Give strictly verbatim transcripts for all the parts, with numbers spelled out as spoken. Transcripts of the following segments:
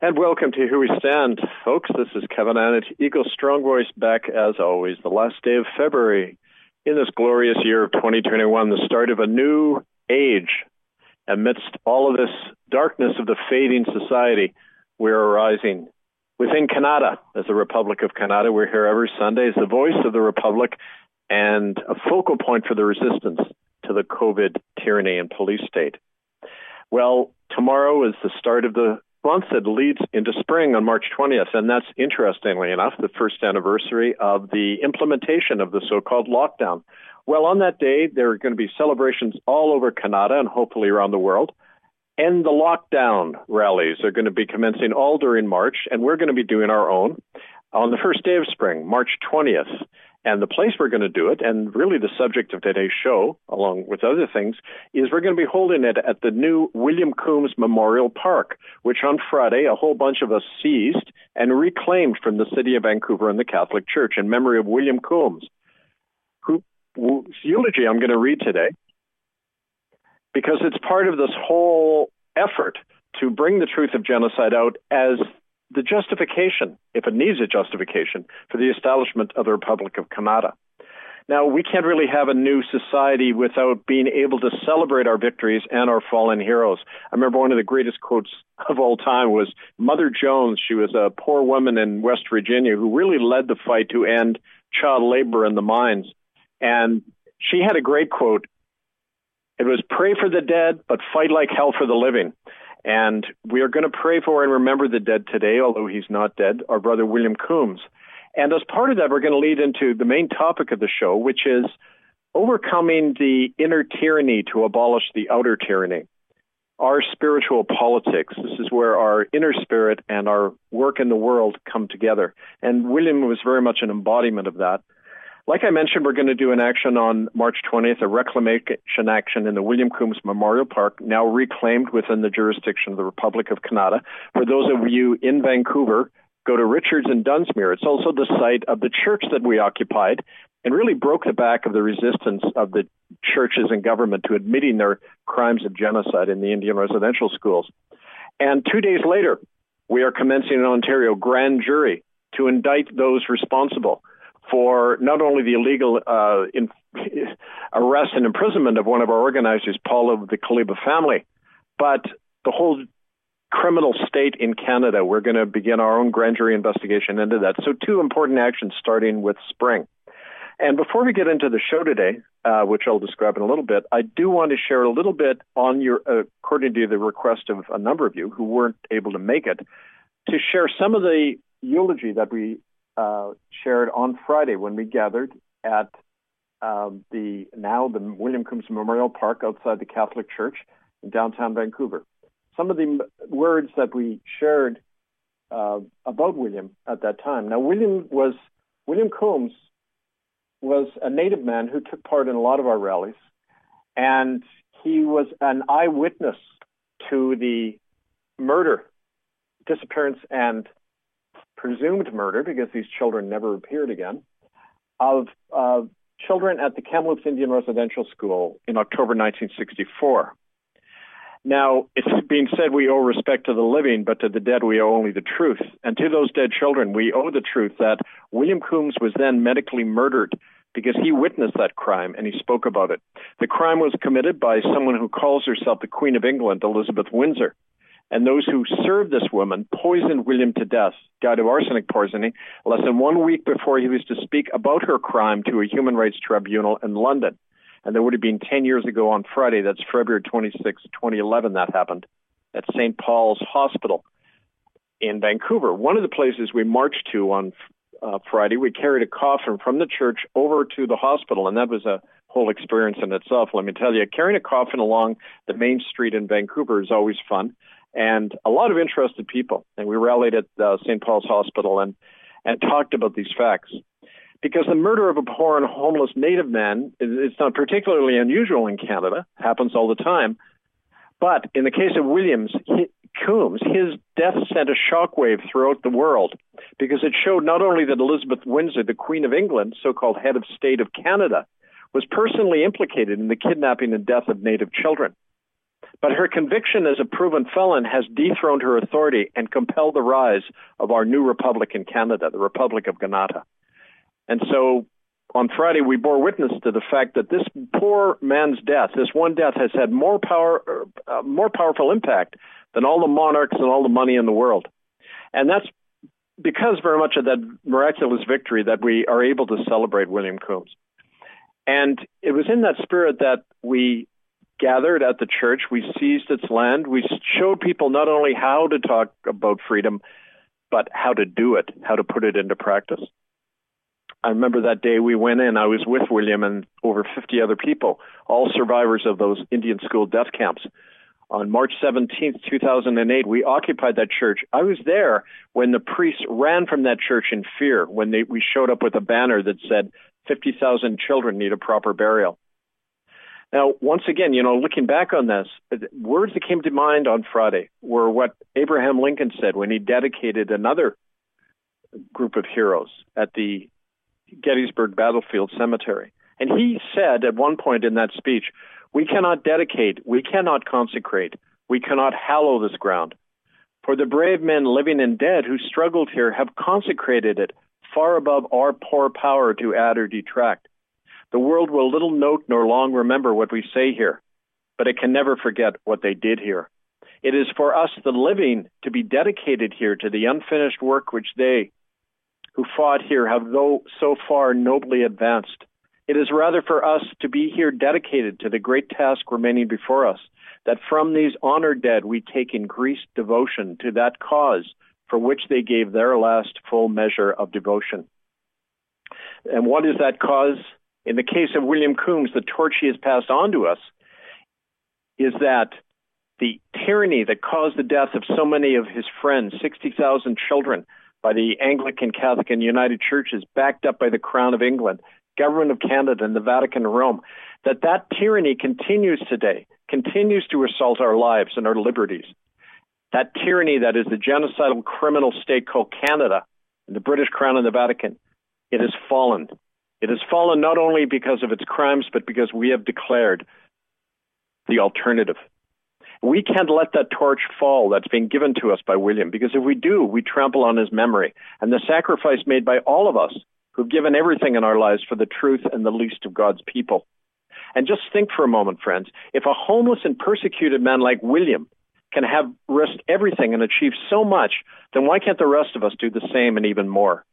And welcome to Here We Stand, folks. This is Kevin Annett, Eagle Strong Voice, back as always, the last day of February in this glorious year of twenty twenty-one, the start of a new age. Amidst all of this darkness of the fading society, we're arising within Canada as the Republic of Canada. We're here every Sunday as the voice of the Republic and a focal point for the resistance to the COVID tyranny and police state. Well, tomorrow is the start of the month that leads into spring on March twentieth, and that's, interestingly enough, the first anniversary of the implementation of the so-called lockdown. Well, on that day, there are going to be celebrations all over Canada and hopefully around the world. And the lockdown rallies are going to be commencing all during March, and we're going to be doing our own on the first day of spring, March twentieth. And the place we're going to do it, and really the subject of today's show, along with other things, is we're going to be holding it at the new William Coombs Memorial Park, which on Friday a whole bunch of us seized and reclaimed from the city of Vancouver and the Catholic Church in memory of William Coombs, who, whose eulogy I'm going to read today, because it's part of this whole effort to bring the truth of genocide out as the justification, if it needs a justification, for the establishment of the Republic of Canada. Now, we can't really have a new society without being able to celebrate our victories and our fallen heroes. I remember one of the greatest quotes of all time was Mother Jones. She was a poor woman in West Virginia who really led the fight to end child labor in the mines. And she had a great quote. It was, "Pray for the dead, but fight like hell for the living." And we are going to pray for and remember the dead today, although he's not dead, our brother William Coombs. And as part of that, we're going to lead into the main topic of the show, which is overcoming the inner tyranny to abolish the outer tyranny. Our spiritual politics. This is where our inner spirit and our work in the world come together. And William was very much an embodiment of that. Like I mentioned, we're going to do an action on March twentieth, a reclamation action in the William Coombs Memorial Park, now reclaimed within the jurisdiction of the Republic of Canada. For those of you in Vancouver, go to Richards and Dunsmuir. It's also the site of the church that we occupied and really broke the back of the resistance of the churches and government to admitting their crimes of genocide in the Indian residential schools. And two days later, we are commencing an Ontario grand jury to indict those responsible for not only the illegal uh, in, arrest and imprisonment of one of our organizers, Paul of the Kaliba family, but the whole criminal state in Canada. We're going to begin our own grand jury investigation into that. So two important actions starting with spring. And before we get into the show today, uh, which I'll describe in a little bit, I do want to share a little bit on your, uh, according to the request of a number of you who weren't able to make it, to share some of the eulogy that we Uh, shared on Friday when we gathered at uh, the now the William Coombs Memorial Park outside the Catholic Church in downtown Vancouver. Some of the m- words that we shared uh, about William at that time. Now, William was William Coombs was a Native man who took part in a lot of our rallies, and he was an eyewitness to the murder, disappearance, and presumed murder, because these children never appeared again, of uh, children at the Kamloops Indian Residential School in October nineteen sixty-four. Now, it's been said we owe respect to the living, but to the dead we owe only the truth. And to those dead children, we owe the truth that William Coombs was then medically murdered because he witnessed that crime and he spoke about it. The crime was committed by someone who calls herself the Queen of England, Elizabeth Windsor. And those who served this woman poisoned William to death, died of arsenic poisoning, less than one week before he was to speak about her crime to a human rights tribunal in London. And that would have been ten years ago on Friday. That's February twenty-sixth, twenty eleven, that happened at Saint Paul's Hospital in Vancouver. One of the places we marched to on uh, Friday, we carried a coffin from the church over to the hospital, and that was a whole experience in itself, let me tell you. Carrying a coffin along the main street in Vancouver is always fun. And a lot of interested people. And we rallied at uh, Saint Paul's Hospital and, and talked about these facts. Because the murder of a poor and homeless Native man, it's not particularly unusual in Canada, happens all the time. But in the case of Williams, he, Coombs, his death sent a shockwave throughout the world because it showed not only that Elizabeth Windsor, the Queen of England, so-called head of state of Canada, was personally implicated in the kidnapping and death of Native children, But her conviction as a proven felon has dethroned her authority and compelled the rise of our new republic in Canada, the Republic of Kanata. And so on Friday, we bore witness to the fact that this poor man's death, this one death, has had more power, uh, more powerful impact than all the monarchs and all the money in the world. And that's because very much of that miraculous victory that we are able to celebrate William Coombs. And it was in that spirit that we gathered at the church, we seized its land, we showed people not only how to talk about freedom, but how to do it, how to put it into practice. I remember that day we went in, I was with William and over fifty other people, all survivors of those Indian school death camps. On March seventeenth, two thousand eight, we occupied that church. I was there when the priests ran from that church in fear, when they, we showed up with a banner that said fifty thousand children need a proper burial. Now, once again, you know, looking back on this, words that came to mind on Friday were what Abraham Lincoln said when he dedicated another group of heroes at the Gettysburg Battlefield Cemetery. And he said at one point in that speech, we cannot dedicate, we cannot consecrate, we cannot hallow this ground. For the brave men living and dead who struggled here have consecrated it far above our poor power to add or detract. The world will little note nor long remember what we say here, but it can never forget what they did here. It is for us, the living, to be dedicated here to the unfinished work which they who fought here have though so far nobly advanced. It is rather for us to be here dedicated to the great task remaining before us, that from these honored dead we take increased devotion to that cause for which they gave their last full measure of devotion. And what is that cause? In the case of William Coombs, the torch he has passed on to us is that the tyranny that caused the death of so many of his friends, sixty thousand children, by the Anglican, Catholic, and United Churches, backed up by the Crown of England, Government of Canada, and the Vatican of Rome, that that tyranny continues today, continues to assault our lives and our liberties. That tyranny that is the genocidal criminal state called Canada, and the British Crown and the Vatican, it has fallen. It has fallen not only because of its crimes, but because we have declared the alternative. We can't let that torch fall that's been given to us by William, because if we do, we trample on his memory and the sacrifice made by all of us who've given everything in our lives for the truth and the least of God's people. And just think for a moment, friends, if a homeless and persecuted man like William can have risked everything and achieved so much, then why can't the rest of us do the same and even more?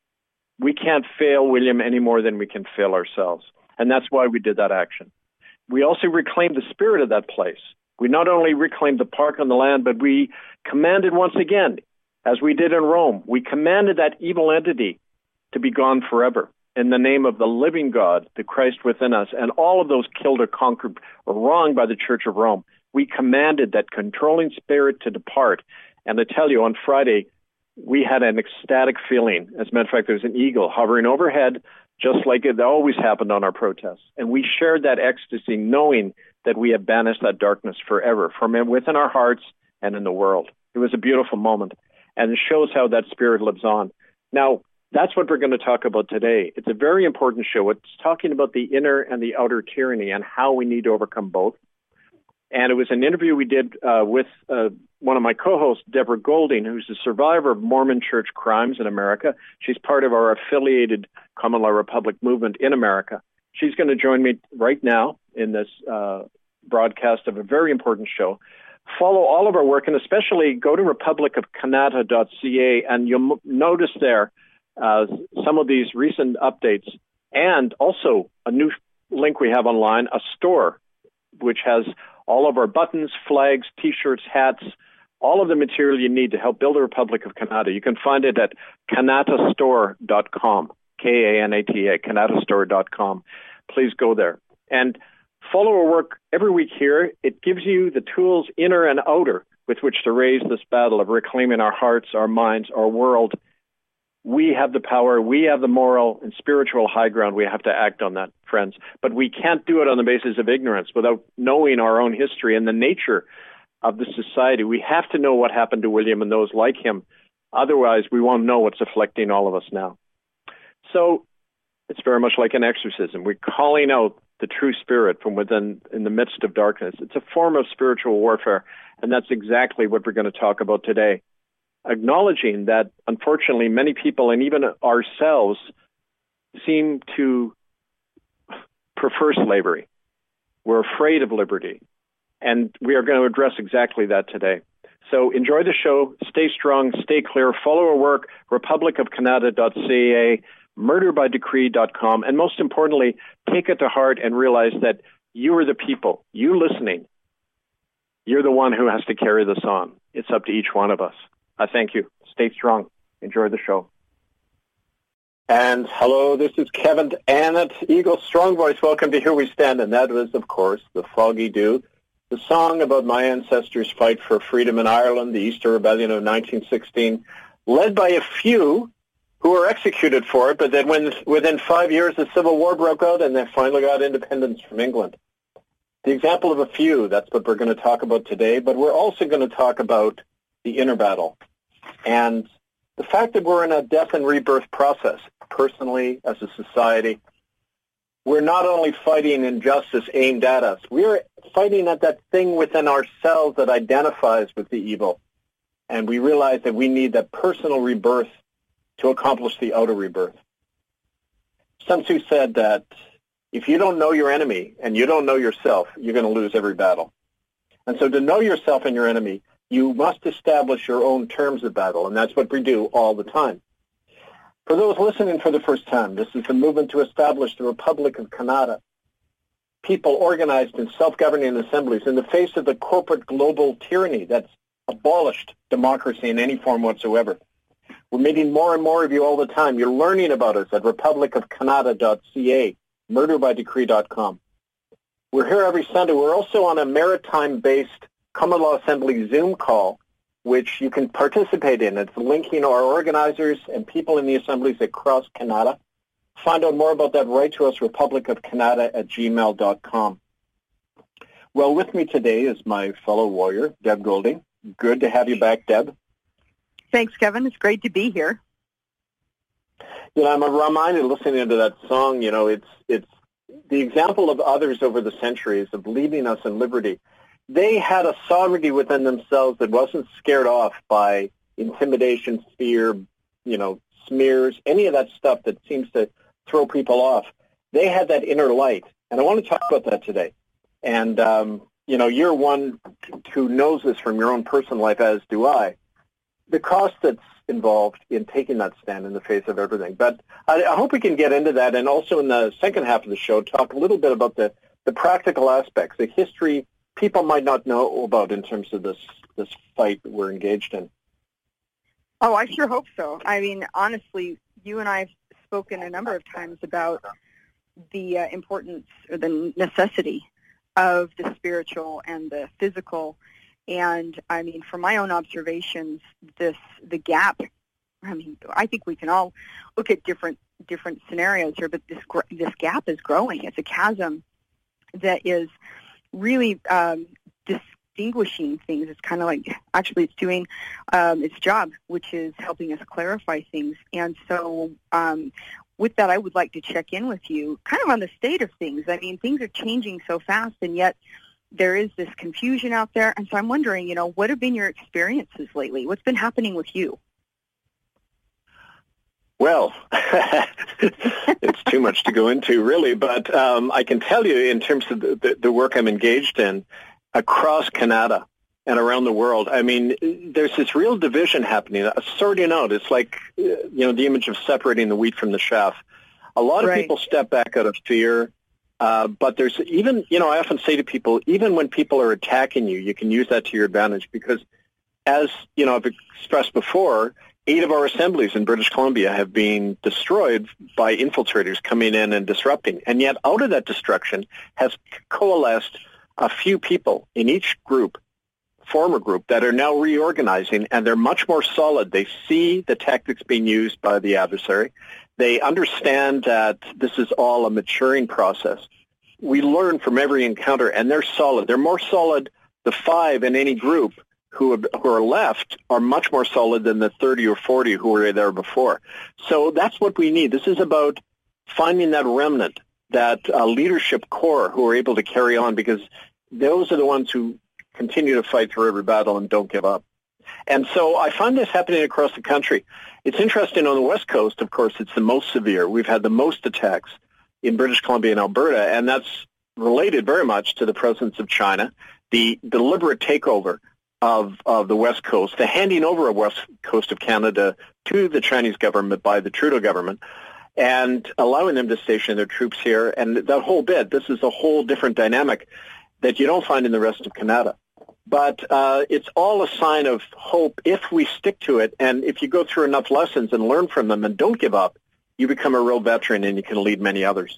We can't fail William any more than we can fail ourselves. And that's why we did that action. We also reclaimed the spirit of that place. We not only reclaimed the park on the land, but we commanded once again, as we did in Rome, we commanded that evil entity to be gone forever in the name of the living God, the Christ within us, and all of those killed or conquered or wronged by the Church of Rome. We commanded that controlling spirit to depart. And I tell you, on Friday, we had an ecstatic feeling. As a matter of fact, there was an eagle hovering overhead, just like it always happened on our protests. And we shared that ecstasy, knowing that we have banished that darkness forever from within our hearts and in the world. It was a beautiful moment, and it shows how that spirit lives on. Now, that's what we're going to talk about today. It's a very important show. It's talking about the inner and the outer tyranny and how we need to overcome both. And it was an interview we did uh, with uh, one of my co-hosts, Deborah Golding, who's a survivor of Mormon church crimes in America. She's part of our affiliated Common Law Republic movement in America. She's going to join me right now in this uh, broadcast of a very important show. Follow all of our work, and especially go to republic of kanata dot c a, and you'll m- notice there uh, some of these recent updates, and also a new link we have online, a store, which has all of our buttons, flags, T-shirts, hats, all of the material you need to help build the Republic of Kanata. You can find it at kanata store dot com, K A N A T A, kanata store dot com. Please go there. And follow our work every week here. It gives you the tools, inner and outer, with which to raise this battle of reclaiming our hearts, our minds, our world. We have the power, we have the moral and spiritual high ground. We have to act on that, friends. But we can't do it on the basis of ignorance without knowing our own history and the nature of the society. We have to know what happened to William and those like him. Otherwise, we won't know what's afflicting all of us now. So it's very much like an exorcism. We're calling out the true spirit from within in the midst of darkness. It's a form of spiritual warfare, and that's exactly what we're going to talk about today. Acknowledging that, unfortunately, many people and even ourselves seem to prefer slavery. We're afraid of liberty, and we are going to address exactly that today. So enjoy the show, stay strong, stay clear, follow our work, republic of canada dot c a, murder by decree dot com, and most importantly, take it to heart and realize that you are the people, you listening, you're the one who has to carry this on. It's up to each one of us. I thank you. Stay strong. Enjoy the show. And hello, this is Kevin Annett, Eagle Strong Voice. Welcome to Here We Stand. And that was, of course, the Foggy Dew, the song about my ancestors' fight for freedom in Ireland, the Easter Rebellion of nineteen sixteen, led by a few who were executed for it, but then when, within five years the Civil War broke out and they finally got independence from England. The example of a few, that's what we're going to talk about today, but we're also going to talk about the inner battle and the fact that we're in a death and rebirth process, personally, as a society. We're not only fighting injustice aimed at us, we're fighting at that thing within ourselves that identifies with the evil. And we realize that we need that personal rebirth to accomplish the outer rebirth. Sun Tzu said that if you don't know your enemy and you don't know yourself, you're going to lose every battle. And so to know yourself and your enemy, you must establish your own terms of battle, and that's what we do all the time. For those listening for the first time, this is the movement to establish the Republic of Canada. People organized in self-governing assemblies in the face of the corporate global tyranny that's abolished democracy in any form whatsoever. We're meeting more and more of you all the time. You're learning about us at republic of canada dot c a, murder by decree dot com. We're here every Sunday. We're also on a maritime-based Common Law Assembly Zoom call, which you can participate in. It's linking our organizers and people in the assemblies across Canada. Find out more about that, write to us, republic of canada at gmail dot com. Well, with me today is my fellow warrior, Deb Golding. Good to have you back, Deb. Thanks, Kevin. It's great to be here. You know, I'm reminded listening to that song, you know, it's it's the example of others over the centuries of leading us in liberty. They had a sovereignty within themselves that wasn't scared off by intimidation, fear, you know, smears, any of that stuff that seems to throw people off. They had that inner light, and I want to talk about that today. And, um, you know, you're one who knows this from your own personal life, as do I. The cost that's involved in taking that stand in the face of everything. But I, I hope we can get into that, and also in the second half of the show, talk a little bit about the, the practical aspects, the history people might not know about in terms of this this fight that we're engaged in. Oh, I sure hope so. I mean, honestly, you and I have spoken a number of times about the uh, importance or the necessity of the spiritual and the physical. And, I mean, from my own observations, this the gap, I mean, I think we can all look at different different scenarios here, but this this gap is growing. It's a chasm that is really um, distinguishing things. It's kind of like, actually, it's doing um, its job, which is helping us clarify things. And so um, with that, I would like to check in with you kind of on the state of things. I mean, things are changing so fast, and yet there is this confusion out there. And so I'm wondering, you know, what have been your experiences lately? What's been happening with you? Well, it's too much to go into, really, but um, I can tell you in terms of the, the, the work I'm engaged in across Canada and around the world, I mean, there's this real division happening, a sorting out. It's like, you know, the image of separating the wheat from the chaff. A lot of Right. people step back out of fear, uh, but there's even, you know, I often say to people, even when people are attacking you, you can use that to your advantage because, as, you know, I've expressed before, eight of our assemblies in British Columbia have been destroyed by infiltrators coming in and disrupting. And yet out of that destruction has coalesced a few people in each group, former group, that are now reorganizing, and they're much more solid. They see the tactics being used by the adversary. They understand that this is all a maturing process. We learn from every encounter, and they're solid. They're more solid, the five in any group who have, who are left are much more solid than the thirty or forty who were there before. So that's what we need. This is about finding that remnant, that uh, leadership core who are able to carry on, because those are the ones who continue to fight through every battle and don't give up. And so I find this happening across the country. It's interesting on the West Coast, of course, it's the most severe. We've had the most attacks in British Columbia and Alberta, and that's related very much to the presence of China, the deliberate takeover of, of the West Coast, the handing over of West Coast of Canada to the Chinese government by the Trudeau government, and allowing them to station their troops here. And that whole bit, this is a whole different dynamic that you don't find in the rest of Canada. But uh, it's all a sign of hope if we stick to it, and if you go through enough lessons and learn from them and don't give up, you become a real veteran and you can lead many others.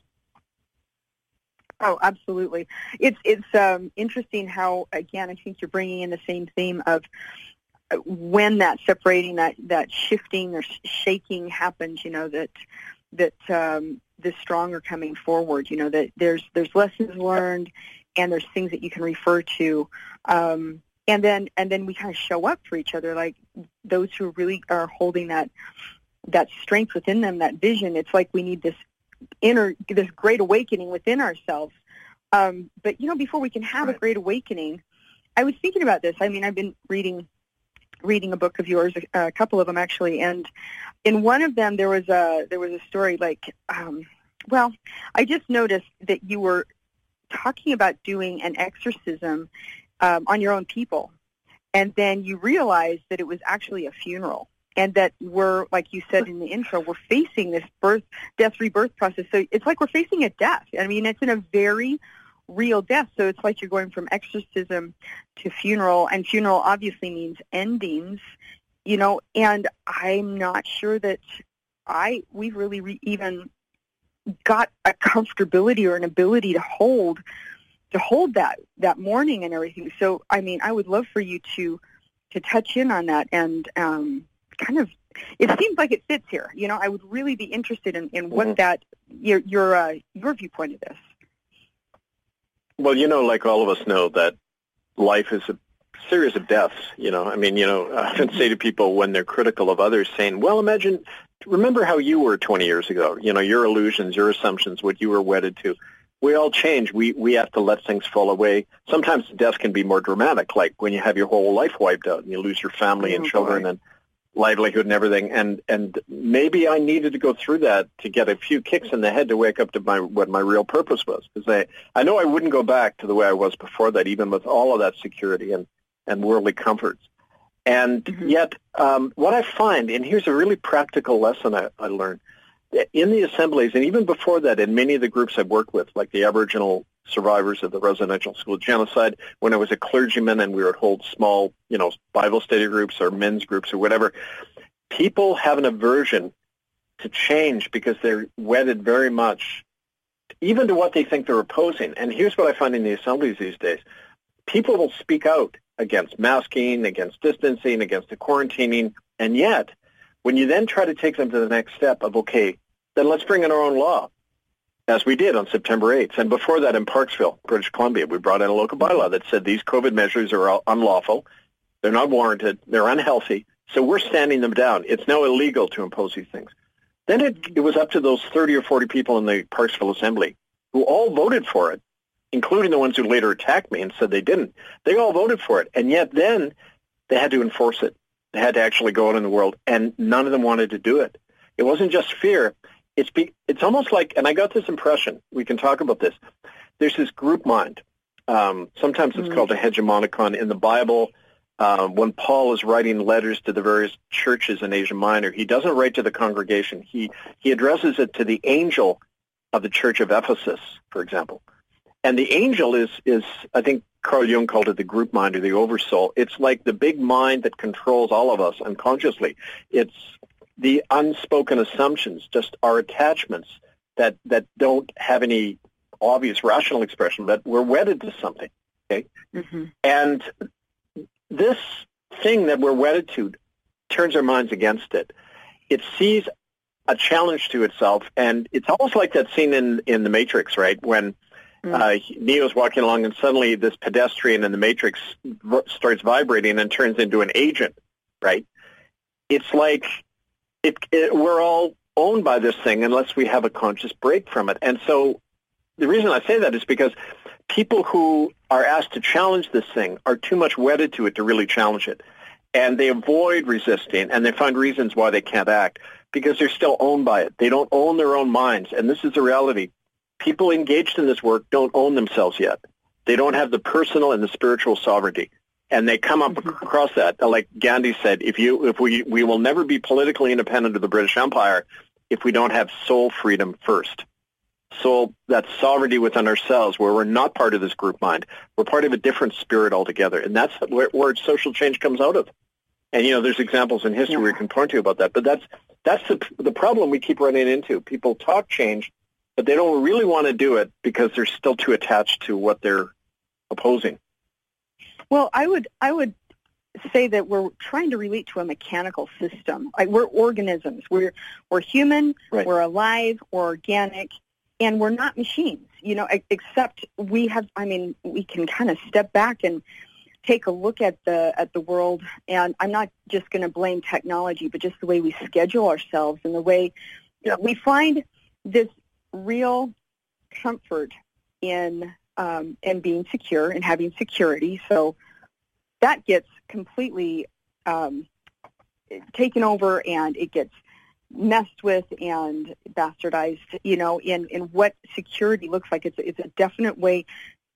Oh, absolutely. It's it's um, interesting how, again, I think you're bringing in the same theme of when that separating, that, that shifting or shaking happens, you know, that that um, the strong are coming forward, you know, that there's there's lessons learned and there's things that you can refer to. Um, and then and then we kind of show up for each other, like those who really are holding that that strength within them, that vision. It's like we need this inner, this great awakening within ourselves. Um, but, you know, before we can have right. a great awakening, I was thinking about this. I mean, I've been reading reading a book of yours, a, a couple of them actually, and in one of them there was a there was a story like, um, well, I just noticed that you were talking about doing an exorcism um, on your own people, and then you realized that it was actually a funeral, and that we're, like you said in the intro, we're facing this birth, death, rebirth process. So it's like we're facing a death. I mean, it's in a very real death. So it's like you're going from exorcism to funeral, and funeral obviously means endings, you know, and I'm not sure that I we've really re- even got a comfortability or an ability to hold to hold that that mourning and everything. So I mean, I would love for you to to touch in on that, and um kind of, it seems like it fits here. You know, I would really be interested in, in what mm-hmm. that your your uh, your viewpoint of this. Well, you know, like all of us know that life is a series of deaths. You know, I mean, you know, I often say to people when they're critical of others, saying, "Well, imagine, remember how you were twenty years ago. You know, your illusions, your assumptions, what you were wedded to. We all change. We we have to let things fall away. Sometimes death can be more dramatic, like when you have your whole life wiped out and you lose your family oh, and children boy. and livelihood and everything, and and maybe I needed to go through that to get a few kicks in the head to wake up to my what my real purpose was, because I I know I wouldn't go back to the way I was before that, even with all of that security and and worldly comforts. And mm-hmm. yet, um, what I find, and here's a really practical lesson I, I learned in the assemblies, and even before that, in many of the groups I've worked with, like the Aboriginal survivors of the residential school genocide, when I was a clergyman and we would hold small, you know, Bible study groups or men's groups or whatever, people have an aversion to change because they're wedded very much even to what they think they're opposing. And here's what I find in the assemblies these days. People will speak out against masking, against distancing, against the quarantining, and yet when you then try to take them to the next step of, okay, then let's bring in our own law, as we did on September eighth. And before that in Parksville, British Columbia, we brought in a local bylaw that said these COVID measures are unlawful, they're not warranted, they're unhealthy, so we're standing them down. It's now illegal to impose these things. Then it, it was up to those thirty or forty people in the Parksville Assembly who all voted for it, including the ones who later attacked me and said they didn't. They all voted for it, and yet then they had to enforce it. They had to actually go out in the world, and none of them wanted to do it. It wasn't just fear. It's be, it's almost like, and I got this impression, we can talk about this, there's this group mind. Um, sometimes it's mm-hmm. called a hegemonicon. In the Bible, um, when Paul is writing letters to the various churches in Asia Minor, he doesn't write to the congregation. He, he addresses it to the angel of the church of Ephesus, for example. And the angel is, is I think Carl Jung called it the group mind or the oversoul. It's like the big mind that controls all of us unconsciously. It's the unspoken assumptions, just our attachments that, that don't have any obvious rational expression, but we're wedded to something, okay? Mm-hmm. And this thing that we're wedded to turns our minds against it. It sees a challenge to itself, and it's almost like that scene in, in The Matrix, right, when uh, Neo's walking along and suddenly this pedestrian in The Matrix v- starts vibrating and turns into an agent, right? It's like It, it, we're all owned by this thing unless we have a conscious break from it. And so the reason I say that is because people who are asked to challenge this thing are too much wedded to it to really challenge it. And they avoid resisting, and they find reasons why they can't act because they're still owned by it. They don't own their own minds, and this is the reality. People engaged in this work don't own themselves yet. They don't have the personal and the spiritual sovereignty, and they come up across that. Like Gandhi said, if you, if we, we will never be politically independent of the British Empire if we don't have soul freedom first. Soul, that sovereignty within ourselves, where we're not part of this group mind. We're part of a different spirit altogether, and that's where, where social change comes out of. And, you know, there's examples in history yeah. we can point to about that. But that's that's the the problem we keep running into. People talk change, but they don't really want to do it because they're still too attached to what they're opposing. Well, I would I would say that we're trying to relate to a mechanical system. Like we're organisms. We're we're human. Right. We're alive. We're organic, and we're not machines. You know, except we have. I mean, we can kind of step back and take a look at the at the world, and I'm not just going to blame technology, but just the way we schedule ourselves and the way yeah. we find this real comfort in um, in being secure and having security. So that gets completely um, taken over, and it gets messed with and bastardized. You know, in in what security looks like. It's it's a definite way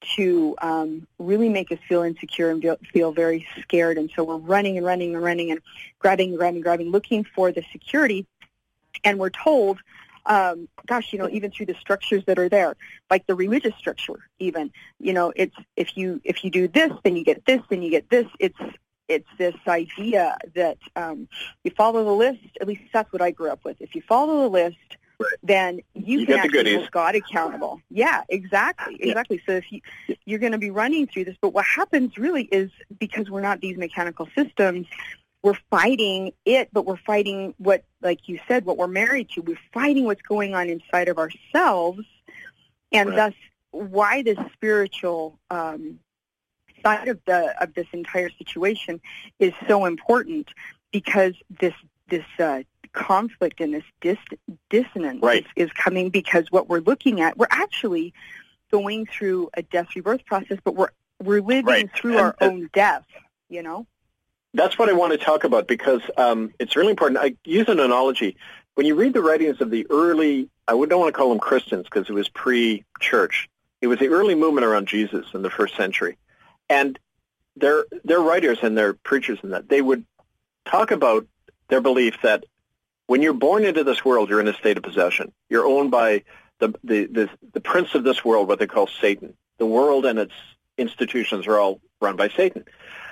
to um, really make us feel insecure and feel, feel very scared. And so we're running and running and running and grabbing and grabbing and grabbing, looking for the security. And we're told, um, gosh, you know, even through the structures that are there, like the religious structure even, you know, it's if you if you do this, then you get this, then you get this. It's it's this idea that um, you follow the list. At least that's what I grew up with. If you follow the list, right. then you, you can get actually hold God accountable. Yeah, exactly, exactly. Yeah. So if you, you're going to be running through this, but what happens really is because we're not these mechanical systems, we're fighting it, but we're fighting what, like you said, what we're married to. We're fighting what's going on inside of ourselves, and right. thus why this spiritual um, side of the of this entire situation is so important, because this this uh, conflict and this dis- dissonance right. is, is coming because what we're looking at, we're actually going through a death rebirth process, but we're we're living right. through and, our uh, own death, you know? That's what I want to talk about, because um, it's really important. I use an analogy. When you read the writings of the early, I don't want to call them Christians because it was pre-church. It was the early movement around Jesus in the first century. And their their writers and their preachers and that, they would talk about their belief that when you're born into this world, you're in a state of possession. You're owned by the, the, the, the prince of this world, what they call Satan. The world and its institutions are all run by Satan.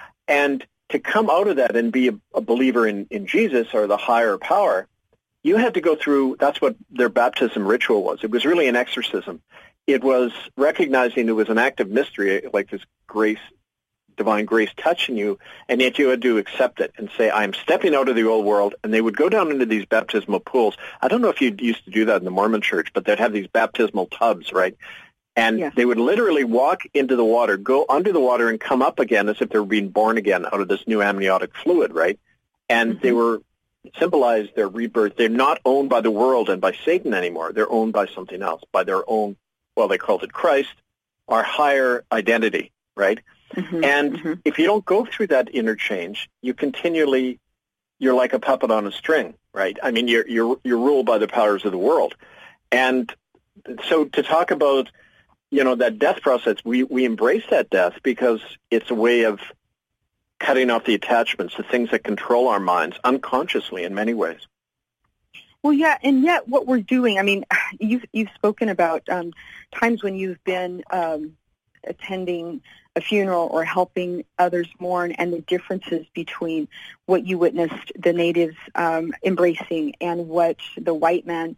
And to come out of that and be a, a believer in, in Jesus or the higher power, you had to go through, that's what their baptism ritual was. It was really an exorcism. It was recognizing it was an act of mystery, like this grace, divine grace touching you, and yet you had to accept it and say, I'm stepping out of the old world. And they would go down into these baptismal pools. I don't know if you used to do that in the Mormon church, but they'd have these baptismal tubs, right? And yeah. they would literally walk into the water, go under the water, and come up again as if they were being born again out of this new amniotic fluid, right? And mm-hmm. they were symbolized their rebirth. They're not owned by the world and by Satan anymore. They're owned by something else, by their own, well, they called it Christ, our higher identity, right? Mm-hmm. And mm-hmm. if you don't go through that interchange, you continually, you're like a puppet on a string, right? I mean, you're you're you're ruled by the powers of the world. And so to talk about, you know, that death process, we, we embrace that death because it's a way of cutting off the attachments, the things that control our minds unconsciously in many ways. Well, yeah, and yet what we're doing, I mean, you've, you've spoken about um, times when you've been um, attending a funeral or helping others mourn, and the differences between what you witnessed the natives um, embracing and what the white man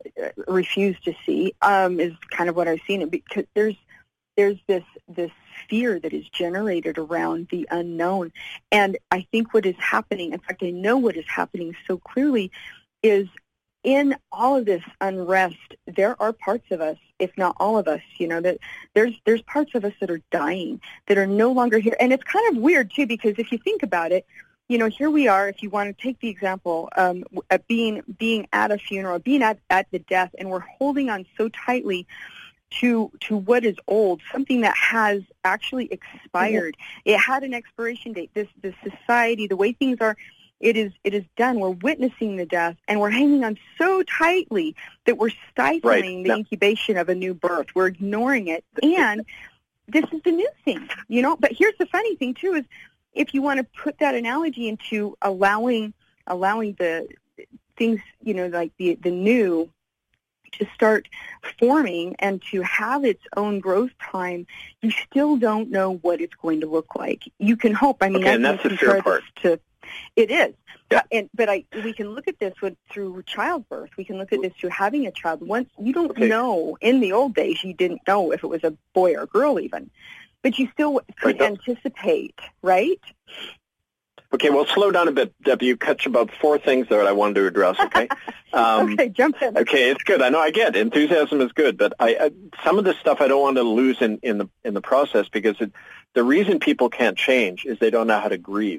refused to see um, is kind of what I've seen. Because there's there's this this fear that is generated around the unknown, and I think what is happening, in fact, I know what is happening so clearly, is in all of this unrest, there are parts of us, if not all of us, you know, that there's there's parts of us that are dying, that are no longer here. And it's kind of weird, too, because if you think about it, you know, here we are, if you want to take the example um, of being being at a funeral, being at, at the death, and we're holding on so tightly to to what is old, something that has actually expired. Mm-hmm. It had an expiration date. This this society, the way things are, it is it is done. We're witnessing the death, and we're hanging on so tightly that we're stifling right. the no. incubation of a new birth. We're ignoring it, and this is the new thing, you know. But here's the funny thing too: is if you want to put that analogy into allowing allowing the things, you know, like the the new, to start forming and to have its own growth time, you still don't know what it's going to look like. You can hope. I mean, okay, I and that's the fear part. To, it is. Yeah. Uh, and, but I, we can look at this with, through childbirth. We can look at this through having a child. Once you don't okay. know, in the old days, you didn't know if it was a boy or a girl even, but you still could right. anticipate, right? Okay, well, slow down a bit, Debbie. You touched about four things that I wanted to address, okay? Um, okay, jump in. Okay, it's good. I know I get it. Enthusiasm is good, but I, I some of this stuff I don't want to lose in, in the in the process, because it, the reason people can't change is they don't know how to grieve.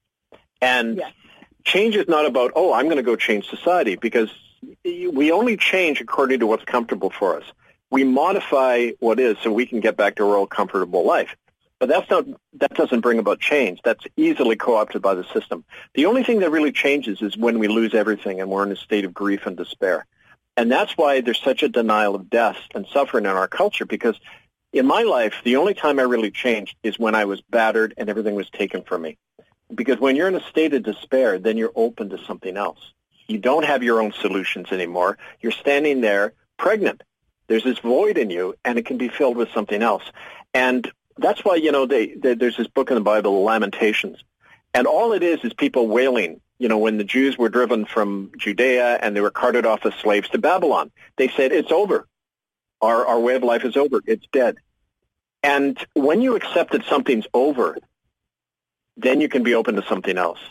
And yes. change is not about, oh, I'm going to go change society, because we only change according to what's comfortable for us. We modify what is so we can get back to our old comfortable life. But that's not, that doesn't bring about change. That's easily co-opted by the system. The only thing that really changes is when we lose everything and we're in a state of grief and despair. And that's why there's such a denial of death and suffering in our culture, because in my life, the only time I really changed is when I was battered and everything was taken from me. Because when you're in a state of despair, then you're open to something else. You don't have your own solutions anymore. You're standing there pregnant. There's this void in you, and it can be filled with something else. And that's why, you know, they, they, there's this book in the Bible, Lamentations, and all it is is people wailing. You know, when the Jews were driven from Judea and they were carted off as slaves to Babylon, they said, it's over. Our, our way of life is over. It's dead. And when you accept that something's over, then you can be open to something else.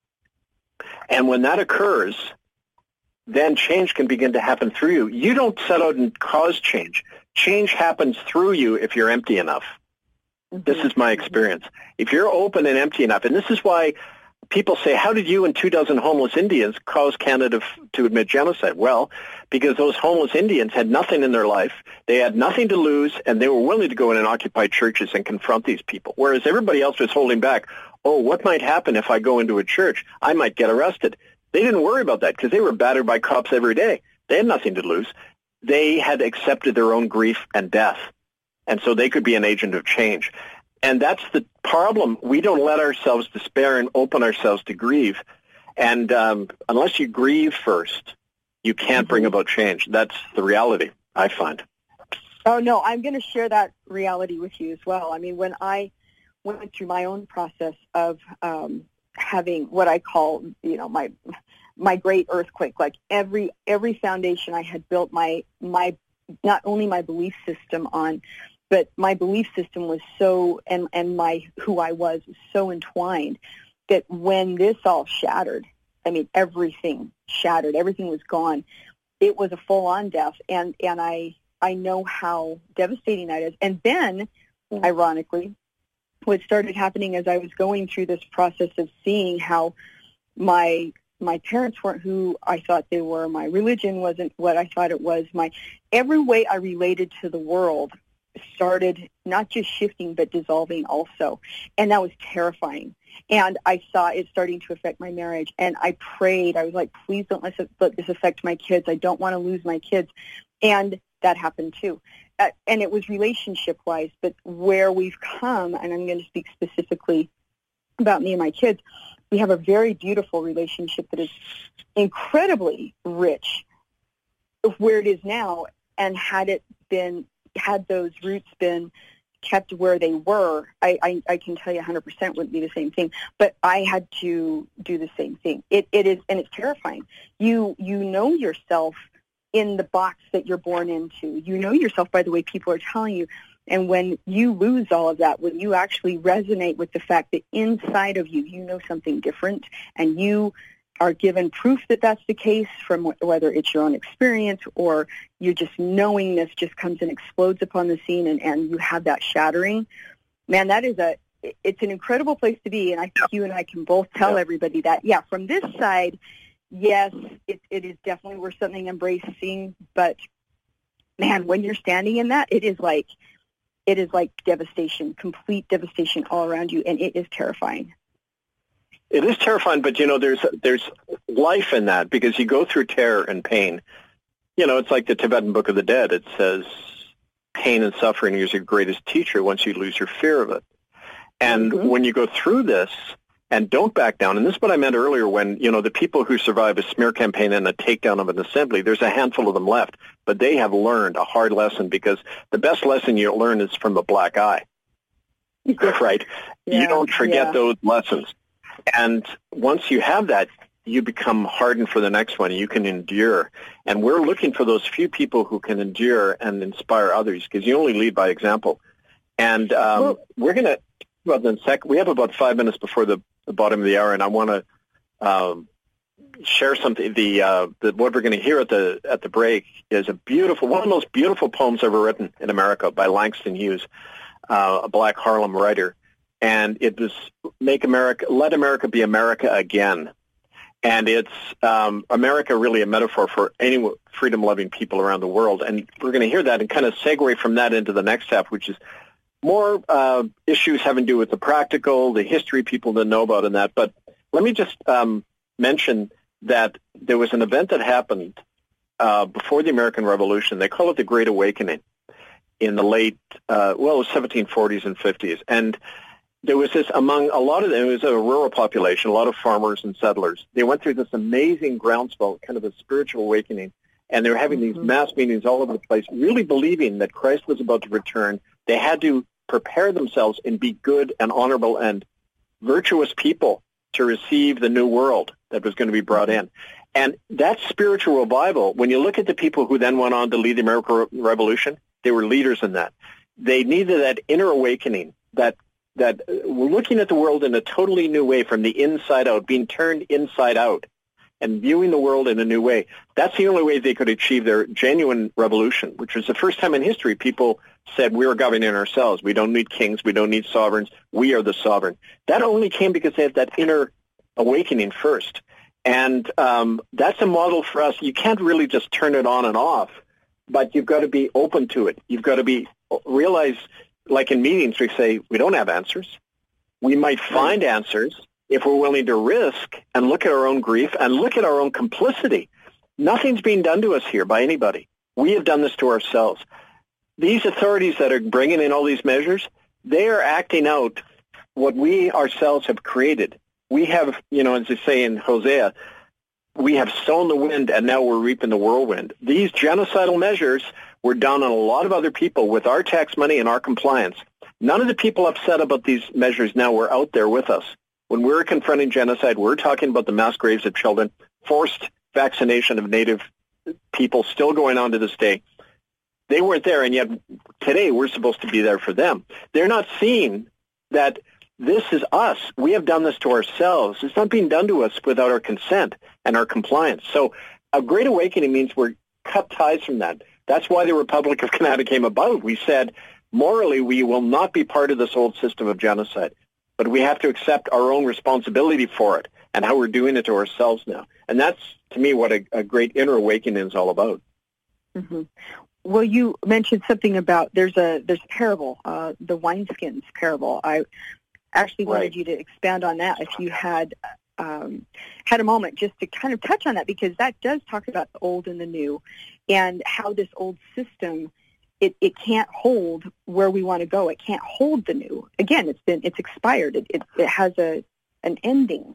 And when that occurs, then change can begin to happen through you. You don't set out and cause change. Change happens through you if you're empty enough. This is my experience. If you're open and empty enough, and this is why people say, how did you and two dozen homeless Indians cause Canada f- to admit genocide? Well, because those homeless Indians had nothing in their life. They had nothing to lose, and they were willing to go in and occupy churches and confront these people, whereas everybody else was holding back. Oh, what might happen if I go into a church? I might get arrested. They didn't worry about that because they were battered by cops every day. They had nothing to lose. They had accepted their own grief and death. And so they could be an agent of change. And that's the problem. We don't let ourselves despair and open ourselves to grieve. And um, unless you grieve first, you can't bring about change. That's the reality, I find. Oh, no, I'm going to share that reality with you as well. I mean, when I went through my own process of um, having what I call, you know, my my great earthquake, like every every foundation I had built my my not only my belief system on, but my belief system was so, and, and my who I was was so entwined that when this all shattered, I mean, everything shattered, everything was gone. It was a full-on death, and, and I I know how devastating that is. And then, ironically, what started happening as I was going through this process of seeing how my my parents weren't who I thought they were, my religion wasn't what I thought it was, my every way I related to the world started not just shifting but dissolving also, and that was terrifying. And I saw it starting to affect my marriage, and I prayed. I was like, please don't let this, let this affect my kids. I don't want to lose my kids. And that happened too. Uh, and it was relationship-wise, but where we've come, and I'm going to speak specifically about me and my kids, we have a very beautiful relationship that is incredibly rich where it is now. And had it been, had those roots been kept where they were, I, I, I can tell you one hundred percent wouldn't be the same thing. But I had to do the same thing. It, it is, and it's terrifying. You, you know yourself in the box that you're born into. You know yourself by the way people are telling you. And when you lose all of that, when you actually resonate with the fact that inside of you, you know something different, and you are given proof that that's the case from whether it's your own experience or you just knowingness just comes and explodes upon the scene, and, and you have that shattering, man, that is a, it's an incredible place to be. And I think you and I can both tell everybody that, yeah, from this side, yes, it, it is definitely worth something embracing, but man, when you're standing in that, it is like, it is like devastation, complete devastation all around you, and it is terrifying. It is terrifying, but, you know, there's there's life in that, because you go through terror and pain. You know, it's like the Tibetan Book of the Dead. It says pain and suffering is your greatest teacher once you lose your fear of it. And mm-hmm. when you go through this and don't back down, and this is what I meant earlier when, you know, the people who survive a smear campaign and a takedown of an assembly, there's a handful of them left, but they have learned a hard lesson, because the best lesson you learn is from a black eye, right? Yeah, you don't forget yeah. those lessons. And once you have that, you become hardened for the next one. You can endure. And we're looking for those few people who can endure and inspire others, because you only lead by example. And um, well, we're going to, about the sec- we have about five minutes before the, the bottom of the hour, and I want to um, share something. The, uh, the what we're going to hear at the at the break is a beautiful, one of the most beautiful poems ever written in America by Langston Hughes, uh, a black Harlem writer. And it was make America, let America be America again. And it's um, America really a metaphor for any freedom-loving people around the world. And we're going to hear that and kind of segue from that into the next half, which is more uh, issues having to do with the practical, the history people didn't know about and that. But let me just um, mention that there was an event that happened uh, before the American Revolution. They call it the Great Awakening in the late, uh, well, it was seventeen forties and fifties. And there was this among a lot of them, it was a rural population, a lot of farmers and settlers. They went through this amazing groundswell, kind of a spiritual awakening, and they were having these mass meetings all over the place, really believing that Christ was about to return. They had to prepare themselves and be good and honorable and virtuous people to receive the new world that was going to be brought in. And that spiritual revival, when you look at the people who then went on to lead the American Revolution, they were leaders in that. They needed that inner awakening, that that we're looking at the world in a totally new way from the inside out, being turned inside out and viewing the world in a new way. That's the only way they could achieve their genuine revolution, which was the first time in history people said we are governing ourselves. We don't need kings. We don't need sovereigns. We are the sovereign. That only came because they had that inner awakening first. And um, that's a model for us. You can't really just turn it on and off, but you've got to be open to it. You've got to be realize, like in meetings, we say we don't have answers. We might find answers if we're willing to risk and look at our own grief and look at our own complicity. Nothing's being done to us here by anybody. We have done this to ourselves. These authorities that are bringing in all these measures, they are acting out what we ourselves have created. We have, you know, as they say in Hosea, we have sown the wind and now we're reaping the whirlwind. These genocidal measures were done on a lot of other people with our tax money and our compliance. None of the people upset about these measures now were out there with us. When we were confronting genocide, we were talking about the mass graves of children, forced vaccination of Native people still going on to this day. They weren't there, and yet today we're supposed to be there for them. They're not seeing that this is us. We have done this to ourselves. It's not being done to us without our consent and our compliance. So a great awakening means we're cut ties from that. That's why the Republic of Canada came about. We said, morally, we will not be part of this old system of genocide, but we have to accept our own responsibility for it and how we're doing it to ourselves now. And that's, to me, what a, a great inner awakening is all about. Mm-hmm. Well, you mentioned something about there's a there's a parable, uh, the wineskins parable. I actually wanted right. you to expand on that if you had um, had a moment just to kind of touch on that, because that does talk about the old and the new and how this old system, it, it can't hold where we want to go. It can't hold the new. Again, it's been it's expired. It it, it has a an ending.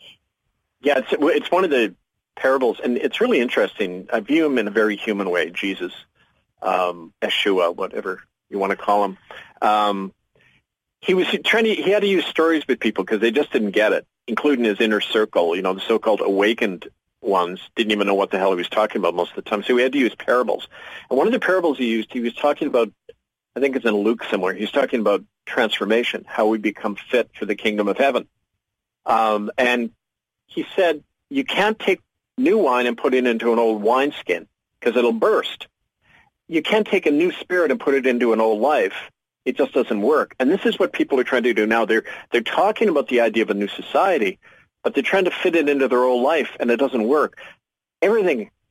Yeah, it's it's one of the parables, and it's really interesting. I view him in a very human way, Jesus. Um, Yeshua, whatever you want to call him. Um, he was trying to, he had to use stories with people because they just didn't get it, including his inner circle, you know, the so-called awakened ones didn't even know what the hell he was talking about most of the time. So he had to use parables. And one of the parables he used, he was talking about, I think it's in Luke somewhere, he was talking about transformation, how we become fit for the kingdom of heaven. Um, and he said, you can't take new wine and put it into an old wineskin because it'll burst. You can't take a new spirit and put it into an old life. It just doesn't work. And this is what people are trying to do now. They're they're talking about the idea of a new society, but they're trying to fit it into their old life, and it doesn't work. Everything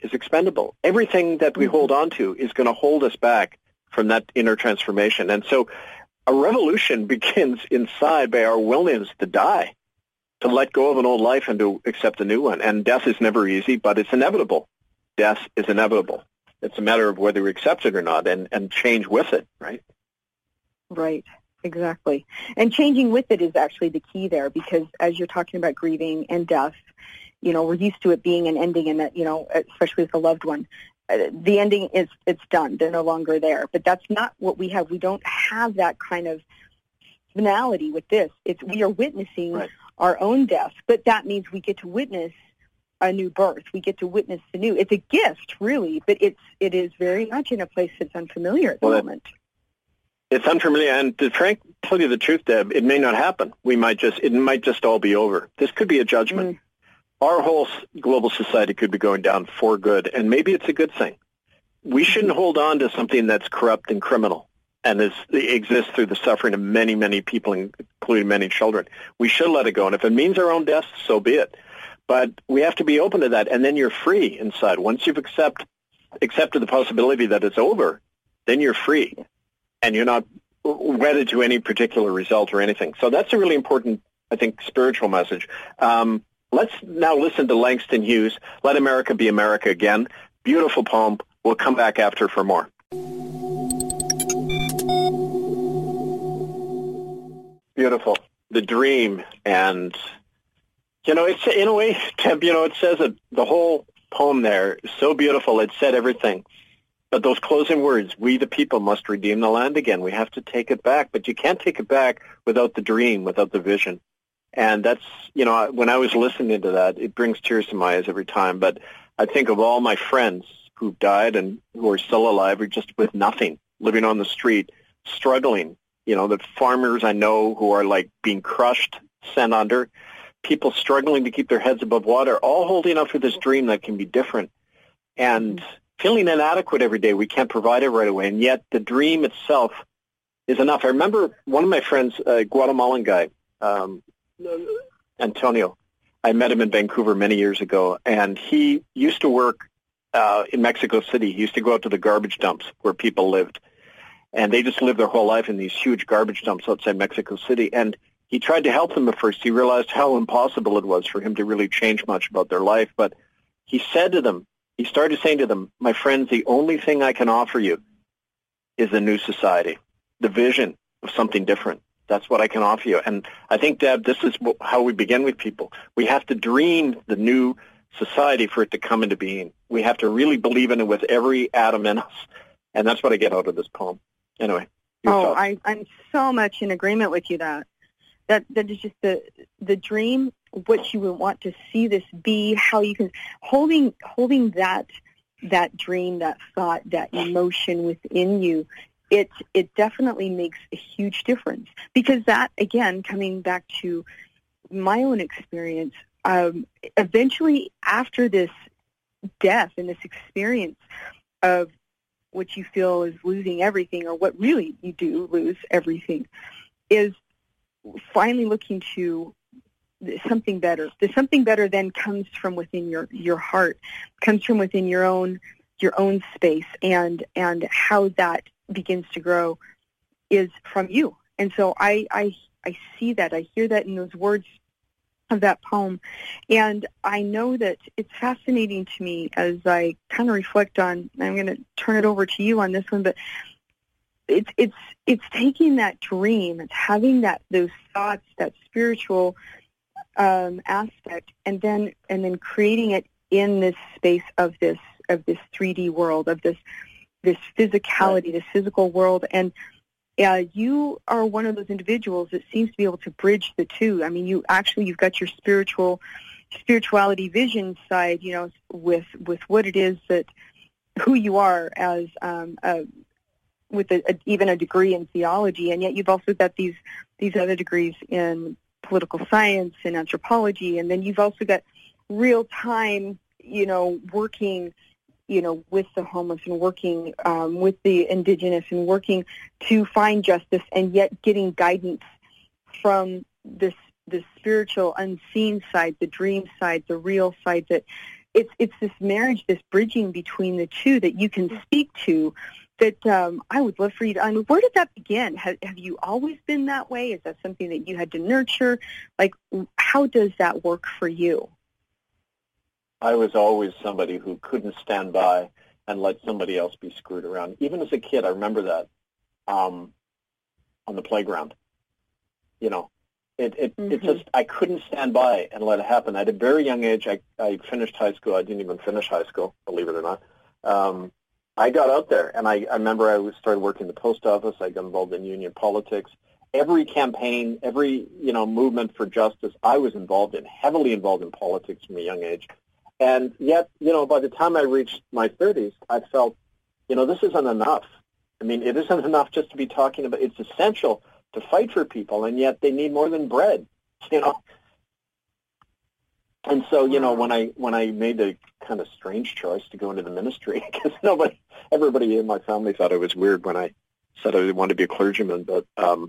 is expendable. Everything that we hold on to is going to hold us back from that inner transformation. And so a revolution begins inside by our willingness to die, to let go of an old life and to accept a new one. And death is never easy, but it's inevitable. Death is inevitable. It's a matter of whether we accept it or not and, and change with it, right? Right, exactly. And changing with it is actually the key there, because as you're talking about grieving and death, you know, we're used to it being an ending, and that, you know, especially with a loved one. The ending is, it's done. They're no longer there. But that's not what we have. We don't have that kind of finality with this. It's we are witnessing right. our own death, but that means we get to witness a new birth. We get to witness the new. It's a gift, really, but it's it is very much in a place that's unfamiliar at the well, moment. It's unfamiliar, and to frank tell you the truth, Deb, it may not happen. We might just it might just all be over. This could be a judgment. Mm. Our whole global society could be going down for good, and maybe it's a good thing. We shouldn't hold on to something that's corrupt and criminal and is, exists through the suffering of many, many people, including many children. We should let it go, and if it means our own death, so be it. But we have to be open to that, and then you're free inside. Once you've accept, accepted the possibility that it's over, then you're free, and you're not wedded to any particular result or anything. So that's a really important, I think, spiritual message. Um, Let's now listen to Langston Hughes, Let America Be America Again. Beautiful poem. We'll come back after for more. Beautiful. The dream. And, you know, it's in a way, Temp, you know, it says it, the whole poem there is so beautiful. It said everything. But those closing words, we the people must redeem the land again. We have to take it back. But you can't take it back without the dream, without the vision. And that's, you know, when I was listening to that, it brings tears to my eyes every time. But I think of all my friends who died and who are still alive or just with nothing, living on the street, struggling. You know, the farmers I know who are like being crushed, sent under, people struggling to keep their heads above water, all holding up for this dream that can be different. And feeling inadequate every day, we can't provide it right away. And yet the dream itself is enough. I remember one of my friends, a Guatemalan guy, um, Antonio. I met him in Vancouver many years ago, and he used to work uh, in Mexico City. He used to go out to the garbage dumps where people lived, and they just lived their whole life in these huge garbage dumps outside Mexico City. And he tried to help them at first. He realized how impossible it was for him to really change much about their life. But he said to them, he started saying to them, my friends, the only thing I can offer you is a new society, the vision of something different. That's what I can offer you. And I think, Deb, this is how we begin with people. We have to dream the new society for it to come into being. We have to really believe in it with every atom in us. And that's what I get out of this poem. Anyway. Oh, I, I'm so much in agreement with you that that that is just the the dream, what you would want to see this be, how you can holding holding that that dream, that thought, that emotion within you. It it definitely makes a huge difference, because that, again, coming back to my own experience, um, eventually after this death and this experience of what you feel is losing everything, or what really you do lose everything, is finally looking to something better. The something better then comes from within your, your heart, comes from within your own your own space, and and how that begins to grow is from you. And so I, I I see that, I hear that in those words of that poem, and I know that it's fascinating to me as I kind of reflect on, I'm going to turn it over to you on this one, but it's it's it's taking that dream, it's having that those thoughts, that spiritual um, aspect, and then and then creating it in this space of this of this three D world, of this this physicality, this physical world. And uh, you are one of those individuals that seems to be able to bridge the two. I mean, you actually, you've got your spiritual, spirituality vision side, you know, with, with what it is that, who you are as, um, a, with a, a, even a degree in theology. And yet you've also got these, these other degrees in political science and anthropology. And then you've also got real time, you know, working, you know, with the homeless and working um, with the indigenous and working to find justice, and yet getting guidance from this the spiritual unseen side, the dream side, the real side that it's it's this marriage, this bridging between the two that you can speak to. That um, I would love for you to. I mean, where did that begin? Have, have you always been that way? Is that something that you had to nurture? Like, how does that work for you? I was always somebody who couldn't stand by and let somebody else be screwed around. Even as a kid, I remember that um, on the playground. You know, it it, mm-hmm. it just I couldn't stand by and let it happen. At a very young age, I I finished high school. I didn't even finish high school, believe it or not. Um, I got out there, and I, I remember I was started working in the post office. I got involved in union politics. Every campaign, every you know movement for justice, I was involved in, heavily involved in politics from a young age. And yet, you know, by the time I reached my thirties, I felt, you know, this isn't enough. I mean, it isn't enough just to be talking about. It's essential to fight for people, and yet they need more than bread, you know. And so, you know, when I when I made the kind of strange choice to go into the ministry, because nobody, everybody in my family thought I was weird when I said I wanted to be a clergyman, but um,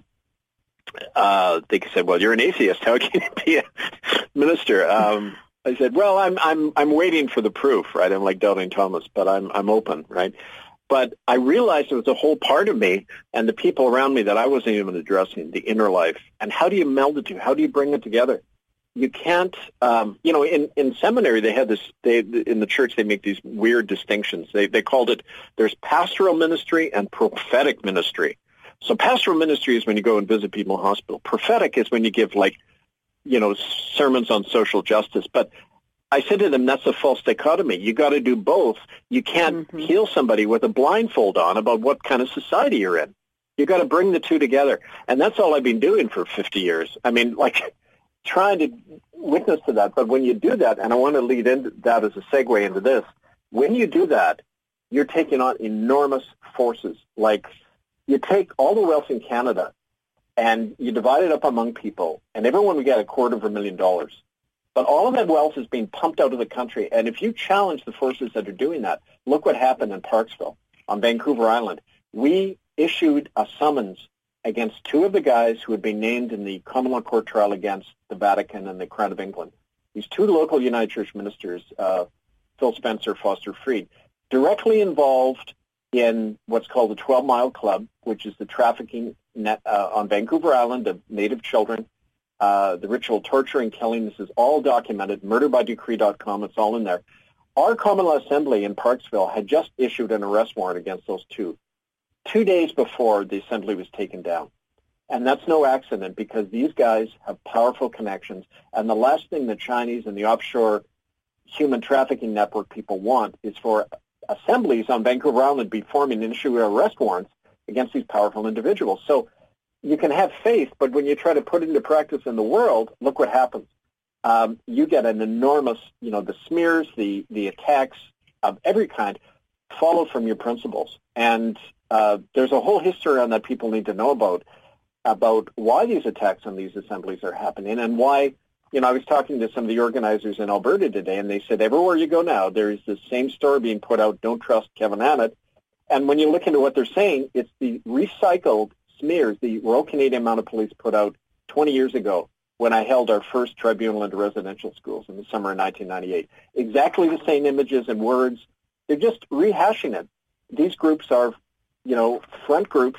uh, they said, "Well, you're an atheist. How can you be a minister?" Um, I said, "Well, I'm I'm I'm waiting for the proof, right? I'm like Doubting Thomas, but I'm I'm open, right?" But I realized there was a whole part of me and the people around me that I wasn't even addressing, the inner life. And how do you meld the two? How do you bring it together? You can't, um, you know, in, in seminary they had this, they, in the church they make these weird distinctions. They they called it, there's pastoral ministry and prophetic ministry. So pastoral ministry is when you go and visit people in the hospital. Prophetic is when you give, like, you know, sermons on social justice. But I said to them, that's a false dichotomy. You got to do both. You can't mm-hmm. heal somebody with a blindfold on about what kind of society you're in. You got to bring the two together. And that's all I've been doing for fifty years. I mean, like, trying to witness to that. But when you do that, and I want to lead into that as a segue into this, when you do that, you're taking on enormous forces. Like, you take all the wealth in Canada and you divide it up among people, and everyone would get a quarter of a million dollars. But all of that wealth is being pumped out of the country. And if you challenge the forces that are doing that, look what happened in Parksville on Vancouver Island. We issued a summons against two of the guys who had been named in the common law court trial against the Vatican and the Crown of England. These two local United Church ministers, uh, Phil Spencer, Foster Freed, directly involved in what's called the twelve mile Club, which is the trafficking net, uh, on Vancouver Island of Native children, uh, the ritual torture and killing. This is all documented, murder by decree dot com. It's all in there. Our common law assembly in Parksville had just issued an arrest warrant against those two, two days before the assembly was taken down. And that's no accident, because these guys have powerful connections. And the last thing the Chinese and the offshore human trafficking network people want is for assemblies on Vancouver Island be forming and issuing arrest warrants against these powerful individuals. So you can have faith, but when you try to put it into practice in the world, look what happens. Um, you get an enormous, you know, the smears, the, the attacks of every kind follow from your principles. And uh, there's a whole history on that people need to know about, about why these attacks on these assemblies are happening and why, you know, I was talking to some of the organizers in Alberta today, and they said everywhere you go now, there's the same story being put out, don't trust Kevin Annett. And when you look into what they're saying, it's the recycled smears the Royal Canadian Mounted Police put out twenty years ago when I held our first tribunal into residential schools in the summer of nineteen ninety-eight. Exactly the same images and words. They're just rehashing it. These groups are, you know, front groups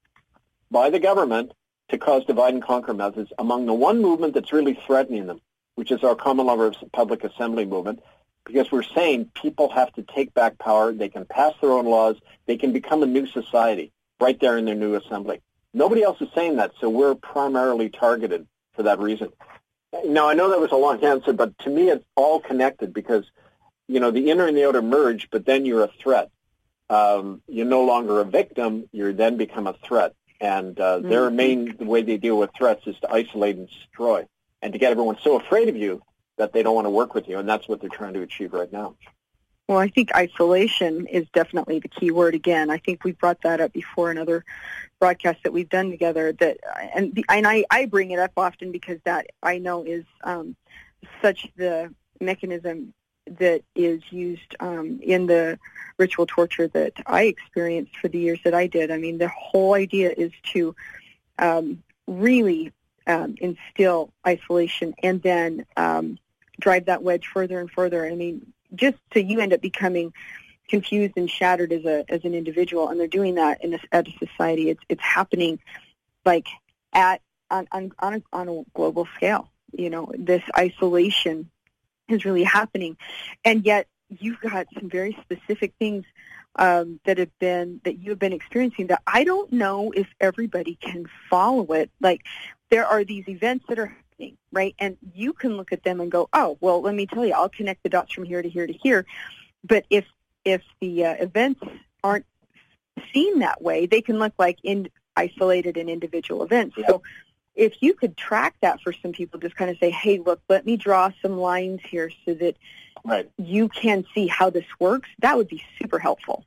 by the government to cause divide and conquer methods among the one movement that's really threatening them, which is our common law public assembly movement, because we're saying people have to take back power, they can pass their own laws, they can become a new society right there in their new assembly. Nobody else is saying that, so we're primarily targeted for that reason. Now, I know that was a long answer, but to me it's all connected because, you know, the inner and the outer merge, but then you're a threat. Um, you're no longer a victim, you then become a threat. And uh, mm-hmm. their main the way they deal with threats is to isolate and destroy and to get everyone so afraid of you that they don't want to work with you, and that's what they're trying to achieve right now. Well, I think isolation is definitely the key word again. I think we brought that up before in other broadcasts that we've done together, that, and, the, and I, I bring it up often because that I know is um, such the mechanism that is used um, in the ritual torture that I experienced for the years that I did. I mean, the whole idea is to um, really um, instill isolation and then um, drive that wedge further and further. I mean, just so you end up becoming confused and shattered as a as an individual. And they're doing that in a, at a society. It's it's happening like at on on on a, on a global scale. You know, this isolation is really happening, and yet you've got some very specific things um, that have been that you have been experiencing that I don't know if everybody can follow it. Like there are these events that are happening, right? And you can look at them and go, oh, well, let me tell you, I'll connect the dots from here to here to here. But if if the uh, events aren't seen that way, they can look like in isolated and individual events. Yep. So if you could track that for some people, just kind of say, hey, look, let me draw some lines here so that right. you can see how this works, that would be super helpful.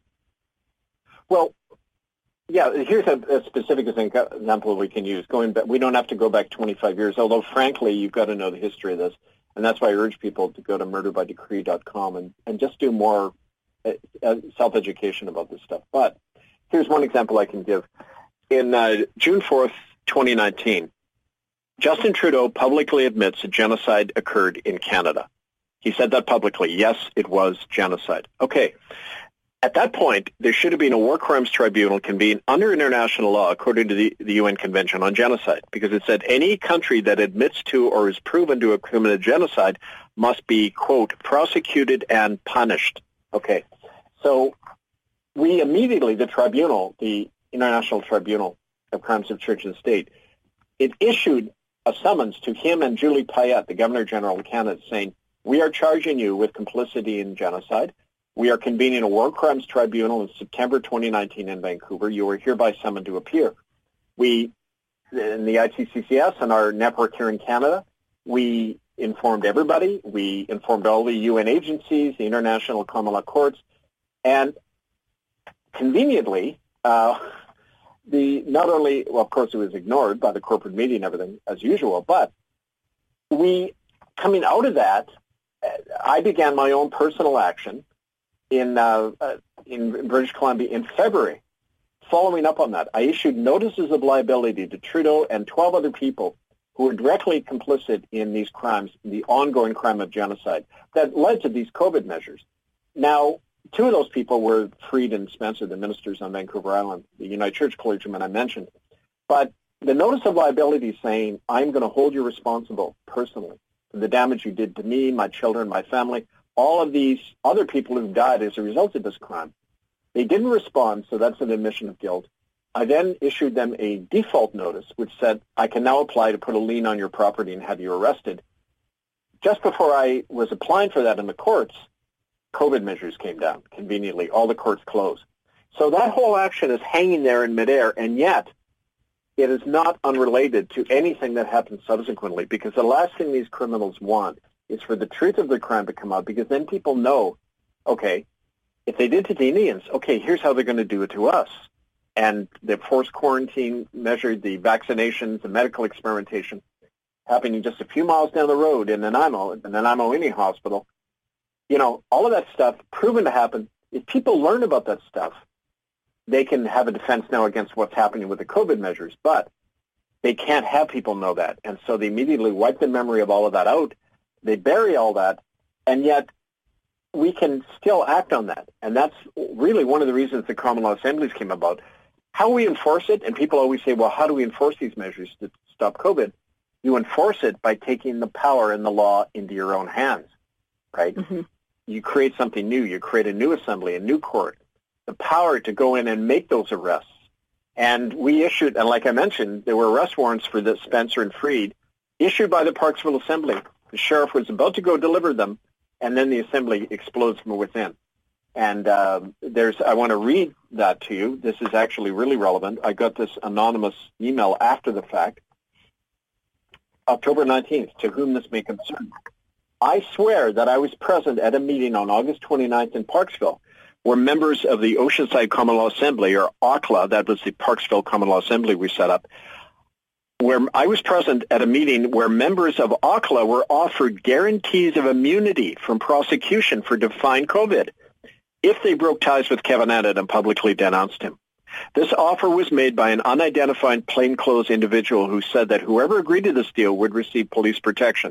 Well, yeah, here's a, a specific example we can use. Going back, we don't have to go back twenty-five years, although, frankly, you've got to know the history of this. And that's why I urge people to go to murder by decree dot com and, and just do more uh, self-education about this stuff. But here's one example I can give. In uh, June fourth, twenty nineteen, Justin Trudeau publicly admits a genocide occurred in Canada. He said that publicly. Yes, it was genocide. Okay. At that point, there should have been a war crimes tribunal convened under international law according to the, the U N Convention on Genocide, because it said any country that admits to or is proven to have committed genocide must be, quote, prosecuted and punished. Okay. So we immediately, the tribunal, the International Tribunal of Crimes of Church and State, it issued a summons to him and Julie Payette, the Governor General of Canada, saying, we are charging you with complicity in genocide. We are convening a war crimes tribunal in September twenty nineteen in Vancouver. You are hereby summoned to appear. We, in the I T C C S and our network here in Canada, we informed everybody. We informed all the U N agencies, the International Common Law Courts, and conveniently, uh, the not only, well, of course, it was ignored by the corporate media and everything, as usual, but we, coming out of that, I began my own personal action in uh, uh, in British Columbia in February. Following up on that, I issued notices of liability to Trudeau and twelve other people who were directly complicit in these crimes, the ongoing crime of genocide that led to these COVID measures. Now, two of those people were Freed and Spencer, the ministers on Vancouver Island, the United Church clergymen I mentioned. But the notice of liability saying, I'm going to hold you responsible personally for the damage you did to me, my children, my family, all of these other people who died as a result of this crime. They didn't respond, so that's an admission of guilt. I then issued them a default notice, which said, I can now apply to put a lien on your property and have you arrested. Just before I was applying for that in the courts, COVID measures came down. Conveniently, all the courts closed. So that whole action is hanging there in midair, and yet it is not unrelated to anything that happened subsequently, because the last thing these criminals want is for the truth of the crime to come out, because then people know, okay, if they did to the Indians, okay, here's how they're going to do it to us. And the forced quarantine measure, the vaccinations, the medical experimentation happening just a few miles down the road in Nanaimo, in Nanaimo Indian Hospital, you know, all of that stuff proven to happen. If people learn about that stuff, they can have a defense now against what's happening with the COVID measures, but they can't have people know that. And so they immediately wipe the memory of all of that out. They bury all that, and yet we can still act on that. And that's really one of the reasons the common law assemblies came about. How we enforce it, and people always say, well, how do we enforce these measures to stop COVID? You enforce it by taking the power and the law into your own hands, right? Mm-hmm. You create something new. You create a new assembly, a new court, the power to go in and make those arrests. And we issued, and like I mentioned, there were arrest warrants for the Spencer and Freed issued by the Parksville Assembly. The sheriff was about to go deliver them, and then the assembly explodes from within. And uh, there's, I want to read that to you. This is actually really relevant. I got this anonymous email after the fact. October nineteenth, to whom this may concern. I swear that I was present at a meeting on August twenty-ninth in Parksville, where members of the Oceanside Common Law Assembly, or O C L A, that was the Parksville Common Law Assembly we set up, where I was present at a meeting where members of O C L A were offered guarantees of immunity from prosecution for defying COVID if they broke ties with Kevin Annett and publicly denounced him. This offer was made by an unidentified plainclothes individual who said that whoever agreed to this deal would receive police protection.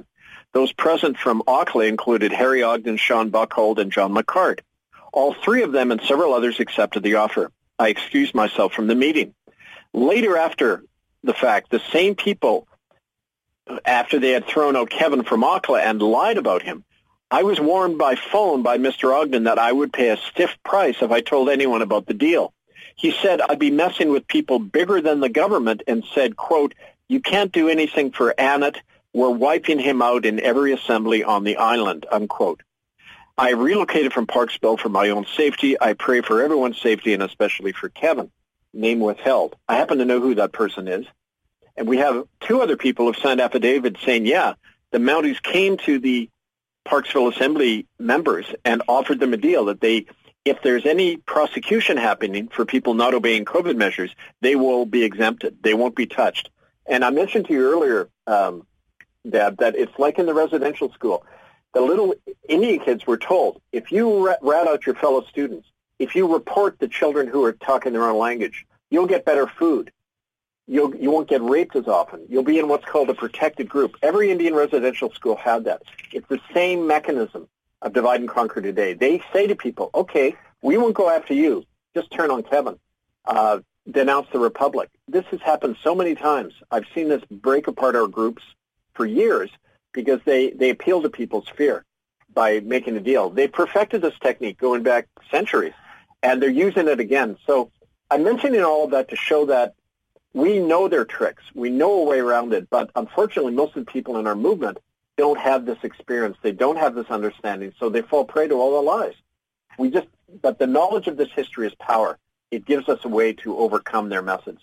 Those present from Auckland included Harry Ogden, Sean Buckhold, and John McCart. All three of them and several others accepted the offer. I excused myself from the meeting. Later, after the fact, the same people, after they had thrown out Kevin from Auckland and lied about him, I was warned by phone by Mister Ogden that I would pay a stiff price if I told anyone about the deal. He said I'd be messing with people bigger than the government and said, quote, "You can't do anything for Annett. We're wiping him out in every assembly on the island," unquote. I relocated from Parksville for my own safety. I pray for everyone's safety and especially for Kevin. Name withheld. I happen to know who that person is. And we have two other people who have signed affidavits saying, yeah, the Mounties came to the Parksville Assembly members and offered them a deal that they, if there's any prosecution happening for people not obeying COVID measures, they will be exempted. They won't be touched. And I mentioned to you earlier, um, Deb, that it's like in the residential school. The little Indian kids were told, if you rat out your fellow students, if you report the children who are talking their own language, you'll get better food. You'll, you won't get raped as often. You'll be in what's called a protected group. Every Indian residential school had that. It's the same mechanism of divide and conquer today. They say to people, okay, we won't go after you. Just turn on Kevin. Uh, denounce the Republic. This has happened so many times. I've seen this break apart our groups for years because they, they appeal to people's fear by making a deal. They perfected this technique going back centuries, and they're using it again. So I'm mentioning all of that to show that we know their tricks. We know a way around it, but unfortunately most of the people in our movement don't have this experience. They don't have this understanding, so they fall prey to all the lies. We just, but the knowledge of this history is power. It gives us a way to overcome their methods.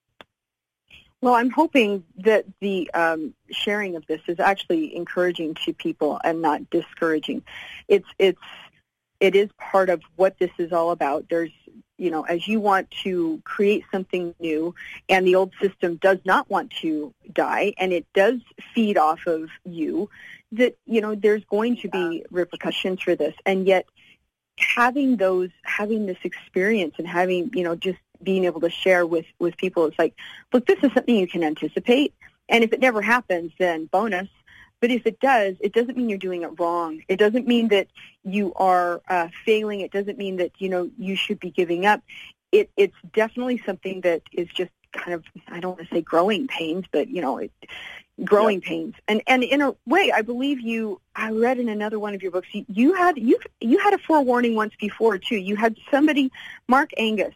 Well, I'm hoping that the um, sharing of this is actually encouraging to people and not discouraging. It's it's it is part of what this is all about. There's, you know, as you want to create something new, and the old system does not want to die, and it does feed off of you, that, you know, there's going to be repercussions for this, and yet having those, having this experience and having, you know, just being able to share with, with people, it's like, look, this is something you can anticipate, and if it never happens, then bonus. But if it does, it doesn't mean you're doing it wrong. It doesn't mean that you are uh, failing. It doesn't mean that, you know, you should be giving up. It, it's definitely something that is just kind of, I don't want to say growing pains, but, you know, it, growing yeah. pains. And and in a way, I believe you, I read in another one of your books, you, you had you you had a forewarning once before, too. You had somebody, Mark Angus,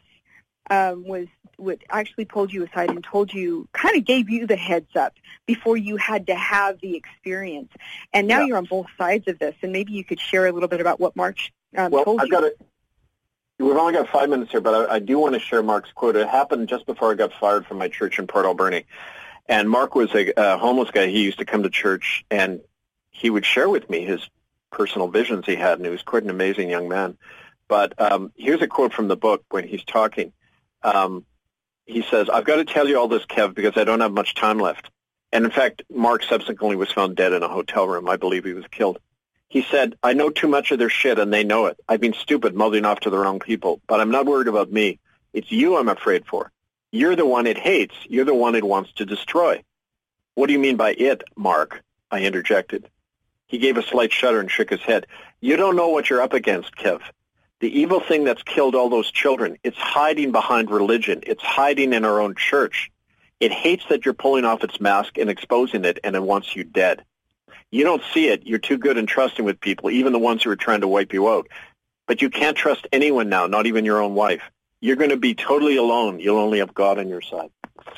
um, was what actually pulled you aside and told you, kind of gave you the heads up before you had to have the experience. And now yeah. you're on both sides of this, and maybe you could share a little bit about what Mark um, well, told I've you. Got it. We've only got five minutes here, but I, I do want to share Mark's quote. It happened just before I got fired from my church in Port Alberni. And Mark was a, a homeless guy. He used to come to church, and he would share with me his personal visions he had, and he was quite an amazing young man. But um, here's a quote from the book when he's talking. Um, he says, "I've got to tell you all this, Kev, because I don't have much time left." And in fact, Mark subsequently was found dead in a hotel room. I believe he was killed. He said, "I know too much of their shit, and they know it. I've been stupid mouthing off to the wrong people, but I'm not worried about me. It's you I'm afraid for. You're the one it hates. You're the one it wants to destroy." "What do you mean by it, Mark?" I interjected. He gave a slight shudder and shook his head. "You don't know what you're up against, Kev. The evil thing that's killed all those children, it's hiding behind religion. It's hiding in our own church. It hates that you're pulling off its mask and exposing it, and it wants you dead. You don't see it. You're too good and trusting with people, even the ones who are trying to wipe you out. But you can't trust anyone now, not even your own wife. You're going to be totally alone. You'll only have God on your side."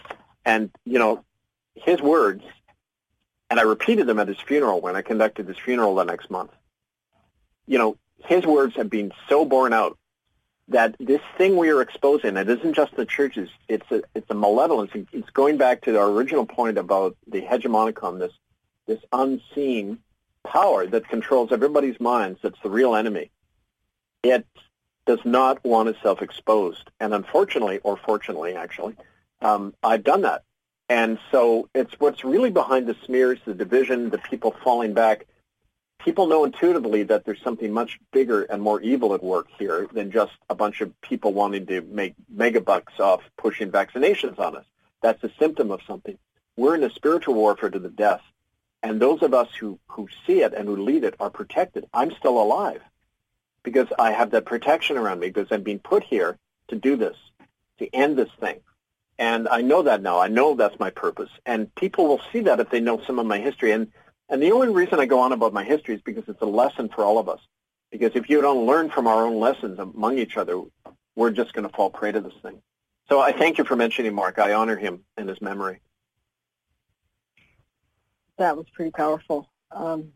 And, you know, his words, and I repeated them at his funeral when I conducted his funeral the next month. You know, his words have been so borne out that this thing we are exposing, it isn't just the churches, it's a, it's a malevolence. It's going back to our original point about the hegemonicon, this, this unseen power that controls everybody's minds, that's the real enemy. It does not want itself exposed. And unfortunately, or fortunately actually, um, I've done that. And so it's what's really behind the smears, the division, the people falling back. People know intuitively that there's something much bigger and more evil at work here than just a bunch of people wanting to make mega bucks off pushing vaccinations on us. That's a symptom of something. We're in a spiritual warfare to the death. And those of us who, who see it and who lead it are protected. I'm still alive because I have that protection around me because I'm being put here to do this, to end this thing. And I know that now. I know that's my purpose. And people will see that if they know some of my history. And, and the only reason I go on about my history is because it's a lesson for all of us. Because if you don't learn from our own lessons among each other, we're just going to fall prey to this thing. So I thank you for mentioning Mark. I honor him and his memory. That was pretty powerful. Um,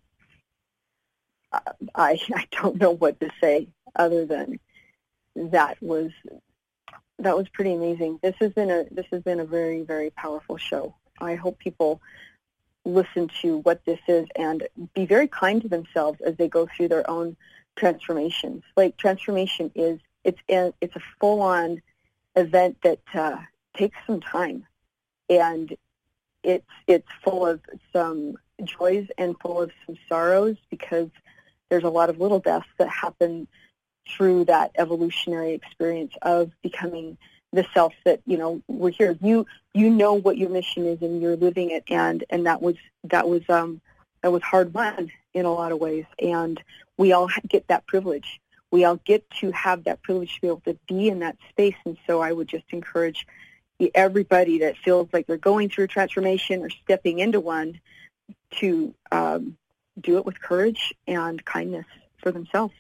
I I don't know what to say other than that was that was pretty amazing. This has been a this has been a very, very powerful show. I hope people listen to what this is and be very kind to themselves as they go through their own transformations. Like transformation is it's a, it's a full on event that uh, takes some time, and it's it's full of some joys and full of some sorrows because there's a lot of little deaths that happen through that evolutionary experience of becoming the self that, you know, we're here. You you know what your mission is and you're living it, and, and that was that was um that was hard won in a lot of ways, and we all get that privilege. We all get to have that privilege to be able to be in that space, and so I would just encourage everybody that feels like they're going through a transformation or stepping into one to um, do it with courage and kindness for themselves.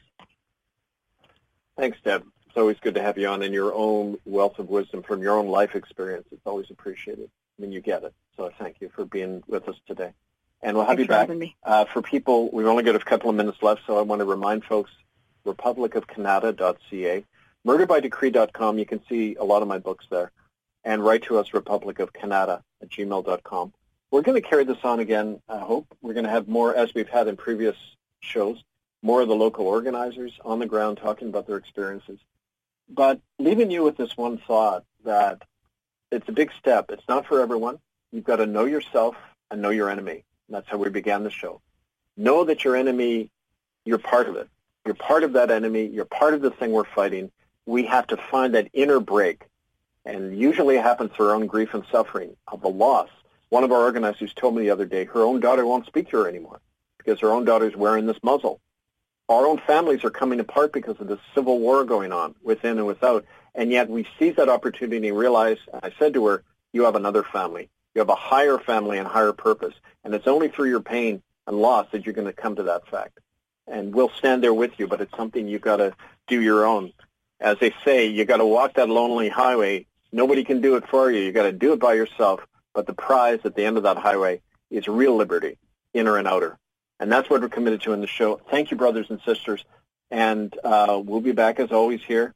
Thanks, Deb. It's always good to have you on, and your own wealth of wisdom from your own life experience. It's always appreciated. I mean, you get it. So I thank you for being with us today. And we'll have Thanks you back. for having me. Uh, for people, we've only got a couple of minutes left, so I want to remind folks, republic of canada dot c a, murder by decree dot com. You can see a lot of my books there. And write to us, republic of canada at gmail dot com. We're going to carry this on again, I hope. We're going to have more, as we've had in previous shows, more of the local organizers on the ground talking about their experiences. But leaving you with this one thought that it's a big step. It's not for everyone. You've got to know yourself and know your enemy. And that's how we began the show. Know that your enemy, you're part of it. You're part of that enemy. You're part of the thing we're fighting. We have to find that inner break. And usually it happens through our own grief and suffering of the loss. One of our organizers told me the other day her own daughter won't speak to her anymore because her own daughter's wearing this muzzle. Our own families are coming apart because of this civil war going on within and without. And yet we seize that opportunity and realize, I said to her, you have another family. You have a higher family and higher purpose. And it's only through your pain and loss that you're going to come to that fact. And we'll stand there with you, but it's something you've got to do your own. As they say, you got to walk that lonely highway. Nobody can do it for you. You got to do it by yourself. But the prize at the end of that highway is real liberty, inner and outer. And that's what we're committed to in the show. Thank you, brothers and sisters. And uh, we'll be back, as always, here.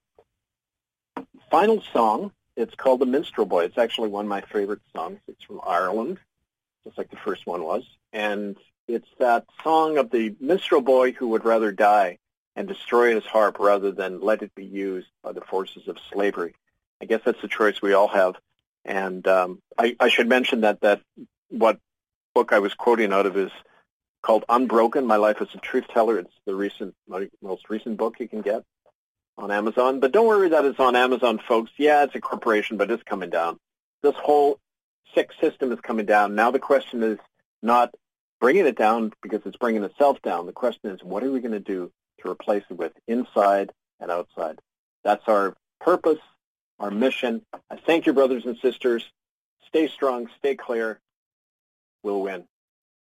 Final song. It's called The Minstrel Boy. It's actually one of my favorite songs. It's from Ireland, just like the first one was. And it's that song of the minstrel boy who would rather die and destroy his harp rather than let it be used by the forces of slavery. I guess that's the choice we all have. And um, I, I should mention that, that what book I was quoting out of is called Unbroken, My Life as a Truth Teller. It's the recent, most recent book you can get on Amazon. But don't worry that it's on Amazon, folks. Yeah, it's a corporation, but it's coming down. This whole sick system is coming down. Now the question is not bringing it down because it's bringing itself down. The question is, what are we going to do to replace it with inside and outside? That's our purpose, our mission. I thank you, brothers and sisters. Stay strong, stay clear. We'll win.